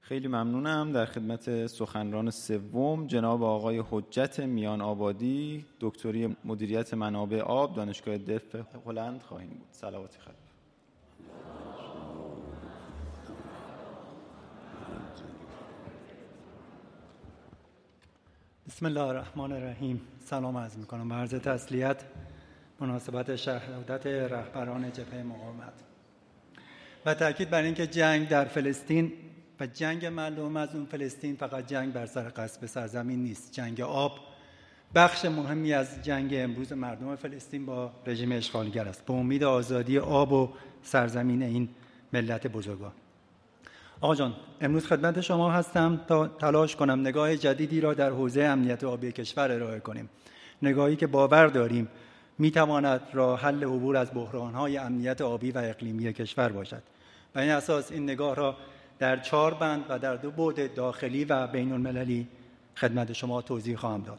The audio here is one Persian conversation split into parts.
خیلی ممنونم. در خدمت سخنران سوم جناب آقای حجت میان آبادی، دکتری مدیریت منابع آب، دانشگاه دف هلند خواهیم بود. صلواتی خدمت. بسم الله الرحمن الرحیم. سلام عرض میکنم به عرض تسلیت مناسبت شهادت رهبران جبهه مقاومت و تاکید بر اینکه جنگ در فلسطین و جنگ معلوم از اون فلسطین فقط جنگ بر سر غصب سرزمین نیست. جنگ آب بخش مهمی از جنگ امروز مردم فلسطین با رژیم اشغالگر است، به امید آزادی آب و سرزمین این ملت بزرگوار. آقا جان، امروز خدمت شما هستم تا تلاش کنم نگاه جدیدی را در حوزه امنیت آبی کشور ارائه کنیم، نگاهی که باور داریم میتواند راه حل عبور از بحران‌های امنیت آبی و اقلیمی کشور باشد. و این اساس این نگاه را در 4 بند و در 2 بعد داخلی و بین المللی خدمت شما توضیح خواهم داد.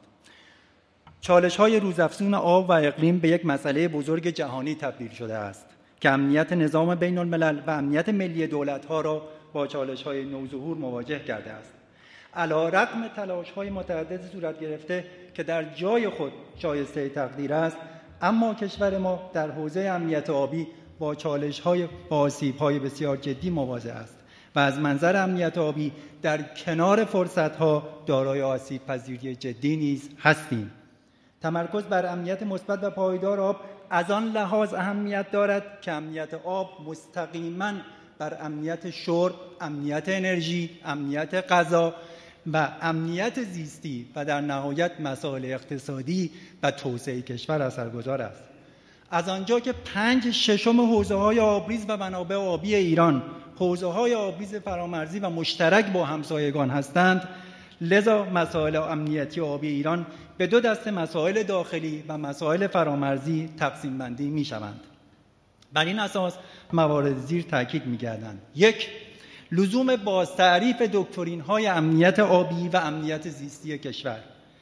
چالش‌های روزافزون آب و اقلیم به یک مسئله بزرگ جهانی تبدیل شده است که امنیت نظام بین الملل و امنیت ملی دولت‌ها را با چالش‌های نوظهور مواجه کرده است. علی‌رغم تلاش‌های متعدد صورت گرفته که در جای خود شایسته تقدیر است، اما کشور ما در حوزه امنیت آبی با چالش‌های و آسیب‌های بسیار جدی مواجه است و از منظر امنیت آبی در کنار فرصت‌ها دارای آسیب‌پذیری جدی نیز هستیم. تمرکز بر امنیت مثبت و پایدار آب از آن لحاظ اهمیت دارد که امنیت آب مستقیماً بر امنیت شرب، امنیت انرژی، امنیت غذا و امنیت زیستی و در نهایت مسائل اقتصادی و توسعه کشور اثرگذار است. از آنجا که 5/6 حوزه‌های آبریز و منابع آبی ایران حوزه‌های آبریز فرامرزی و مشترک با همسایگان هستند، لذا مسائل امنیتی آبی ایران به 2 دسته مسائل داخلی و مسائل فرامرزی تقسیم بندی می‌شوند. بر این اساس موارد زیر تاکید می‌گردند: 1. لزوم بازتعریف دکترین‌های امنیت آبی و امنیت زیستی کشور.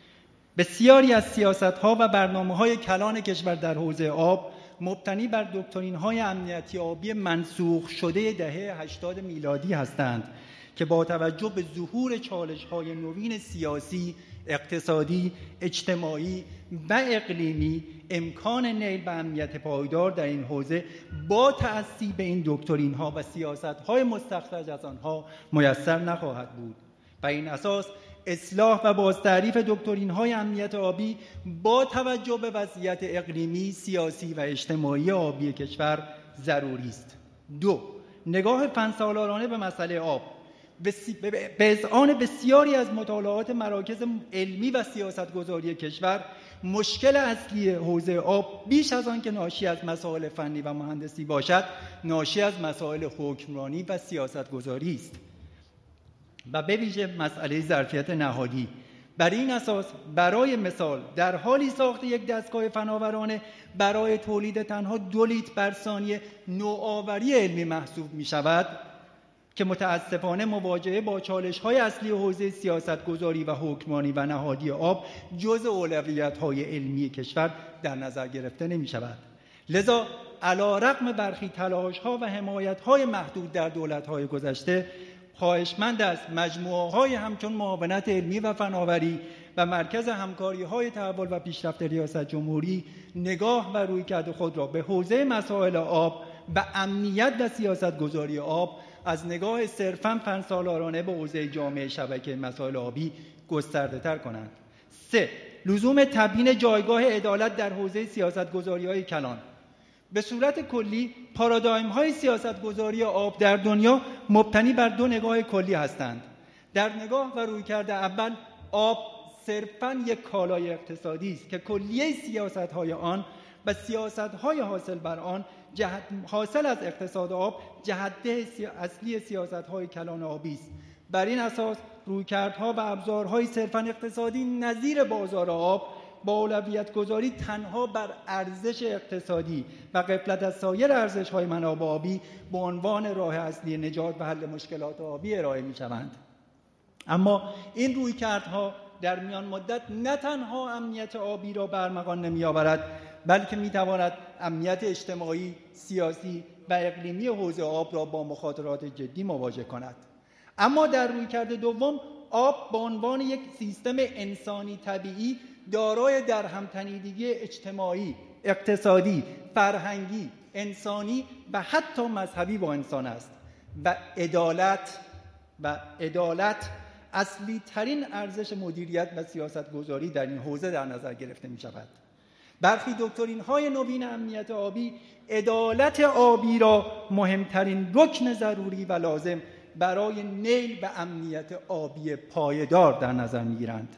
بسیاری از سیاست‌ها و برنامه‌های کلان کشور در حوزه آب مبتنی بر دکترین‌های امنیتی آبی منسوخ شده دهه 80 میلادی هستند که با توجه به ظهور چالش‌های نوین سیاسی، اقتصادی، اجتماعی و اقلیمی امکان نیل به امنیت پایدار در این حوزه با تأسی به این دکترین‌ها و سیاست‌های مستخرج از آنها میسر نخواهد بود. و این اساس اصلاح و بازتعریف دکترین‌های امنیت آبی با توجه به وضعیت اقلیمی، سیاسی و اجتماعی آبی کشور ضروری است. 2. نگاه فن‌سالارانه به مسئله آب. به اذعان بسیاری از مطالعات مراکز علمی و سیاستگذاری کشور، مشکل اصلی حوزه آب بیش از آن که ناشی از مسائل فنی و مهندسی باشد، ناشی از مسائل حکمرانی و سیاستگذاری است و به ویژه مسئله ظرفیت نهادی. بر این اساس برای مثال در حالی ساخت یک دستگاه فناورانه برای تولید تنها 2 لیتر بر ثانیه نوآوری علمی محسوب می شود که متاسفانه مواجهه با چالش‌های اصلی حوزه سیاستگذاری و حکمرانی و نهادی آب جزء اولویت‌های علمی کشور در نظر گرفته نمی‌شود. لذا علی‌رغم برخی تلاش‌ها و حمایت‌های محدود در دولت‌های گذشته، خواهشمند است مجموعه‌های همچون معاونت علمی و فناوری و مرکز همکاری‌های تحول و پیشرفت ریاست جمهوری نگاه و رویکرد خود را به حوزه مسائل آب و امنیت و سیاستگذاری آب از نگاه صرفاً فن‌سالارانه به حوزه جامعه شبکه مسائل آبی گسترده‌تر کنند. 3. لزوم تبیین جایگاه عدالت در حوزه سیاستگذاری‌های کلان. به صورت کلی پارادایم‌های سیاستگذاری آب در دنیا مبتنی بر 2 نگاه کلی هستند. در نگاه و رویکرد اول، آب صرفاً یک کالای اقتصادی است که کلیه سیاست‌های آن و سیاست‌های حاصل بر آن حاصل از اقتصاد آب جهته اصلی سیاست‌های کلان آبی است. بر این اساس رویکردها و ابزارهای صرفاً اقتصادی نظیر بازار آب با اولویت گذاری تنها بر ارزش اقتصادی و غفلت از سایر ارزش‌های منابع آبی به عنوان راه اصلی نجات و حل مشکلات آبی ارائه می‌شوند. اما این رویکردها در میان مدت نه تنها امنیت آبی را به ارمغان نمی‌آورد، بلکه می‌تواند امنیت اجتماعی، سیاسی و اقلیمی حوزه آب را با مخاطرات جدی مواجه کند. اما در رویکرد دوم آب به عنوان یک سیستم انسانی طبیعی دارای درهمتنیدگی اجتماعی، اقتصادی، فرهنگی، انسانی و حتی مذهبی با انسان است و عدالت اصلی ترین ارزش مدیریت و سیاست گذاری در این حوزه در نظر گرفته می شود. برخی دکترین های نوین امنیت آبی عدالت آبی را مهمترین رکن ضروری و لازم برای نیل و امنیت آبی پایدار در نظر می گیرند.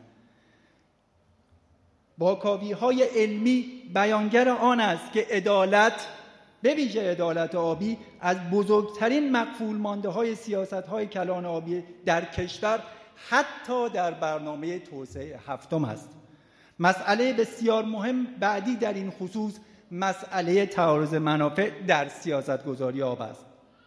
با کاوی‌های علمی بیانگر آن است که عدالت، به ویژه عدالت آبی، از بزرگترین مغفول مانده های سیاست های کلان آبی در کشور حتی در برنامه توسعه هفتم است. مسئله بسیار مهم بعدی در این خصوص مسئله تعارض منافع در سیاست گذاری آب است.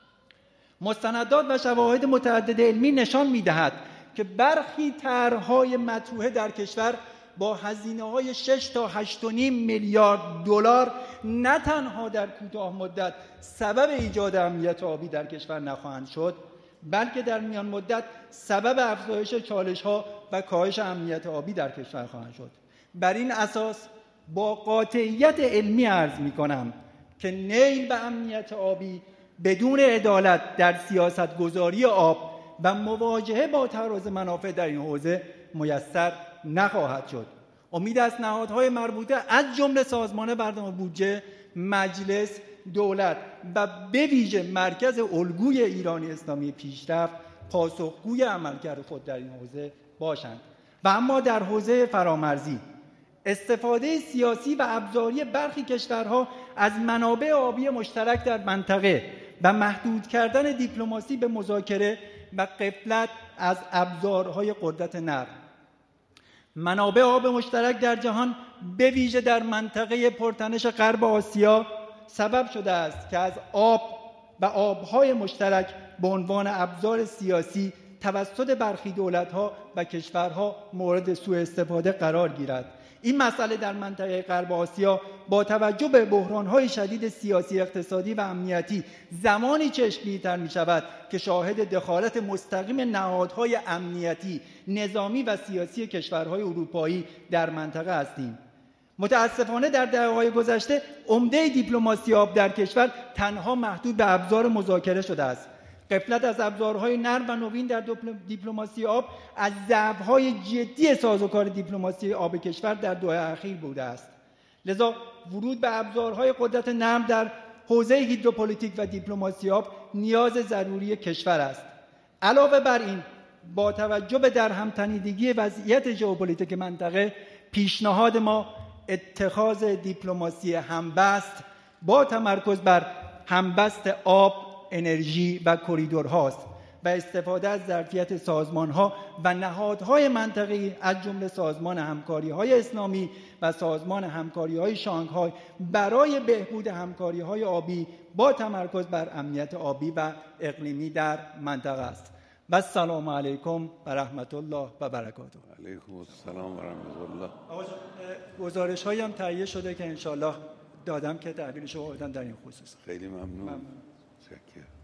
مستندات و شواهد متعدد علمی نشان می‌دهد که برخی طرح‌های مطروحه در کشور با هزینه‌های 6 تا 8.5 میلیارد دلار نه تنها در کوتاه مدت سبب ایجاد امنیت آبی در کشور نخواهند شد، بلکه در میان مدت سبب افزایش چالش‌ها و کاهش امنیت آبی در کشور خواهند شد. بر این اساس با قاطعیت علمی عرض می‌کنم که نیل و امنیت آبی بدون عدالت در سیاست گذاری آب و مواجهه با تعارض منافع در این حوزه میسر نخواهد شد. امید است نهادهای مربوطه از جمله سازمان برنامه بودجه، مجلس، دولت و به ویژه مرکز الگوی ایرانی اسلامی پیشرفت پاسخگوی عملکرد خود در این حوزه باشند. و اما در حوزه فرامرزی استفاده سیاسی و ابزاری برخی کشورها از منابع آبی مشترک در منطقه و محدود کردن دیپلماسی به مذاکره و غفلت از ابزارهای قدرت نرم. منابع آب مشترک در جهان به ویژه در منطقه پرتنش غرب آسیا سبب شده است که از آب و آبهای مشترک به عنوان ابزار سیاسی توسط برخی دولت‌ها و کشورها مورد سوء استفاده قرار گیرد. این مسئله در منطقه غرب آسیا با توجه به بحران‌های شدید سیاسی، اقتصادی و امنیتی زمانی چشمگیرتر می‌شود که شاهد دخالت مستقیم نهادهای امنیتی، نظامی و سیاسی کشورهای اروپایی در منطقه هستیم. متاسفانه در دهه‌های گذشته عمده دیپلماسی آب در کشور تنها محدود به ابزار مذاکره شده است. غفلت از ابزارهای نرم و نوین در دیپلماسی آب از ضعف‌های جدی سازوکار دیپلماسی آب کشور در دهه اخیر بوده است. لذا ورود به ابزارهای قدرت نرم در حوزه هیدروپولیتیک و دیپلماسی آب نیاز ضروری کشور است. علاوه بر این، با توجه به درهمتنیدگی وضعیت ژئوپلیتیک منطقه، پیشنهاد ما اتخاذ دیپلماسی همبست با تمرکز بر همبست آب، انرژی و کریدورهاست و استفاده از ظرفیت سازمان‌ها و نهادهای منطقه‌ای از جمله سازمان همکاری‌های اسلامی و سازمان همکاری‌های شانگهای برای بهبود همکاری‌های آبی با تمرکز بر امنیت آبی و اقلیمی در منطقه است. و السلام علیکم و رحمت الله و برکاته. علیکم السلام و رحمت الله. گزارش‌هایی هم تهیه شده که انشالله دادم که تحویلش رو بدم در این خصوص. خیلی ممنون. شکر.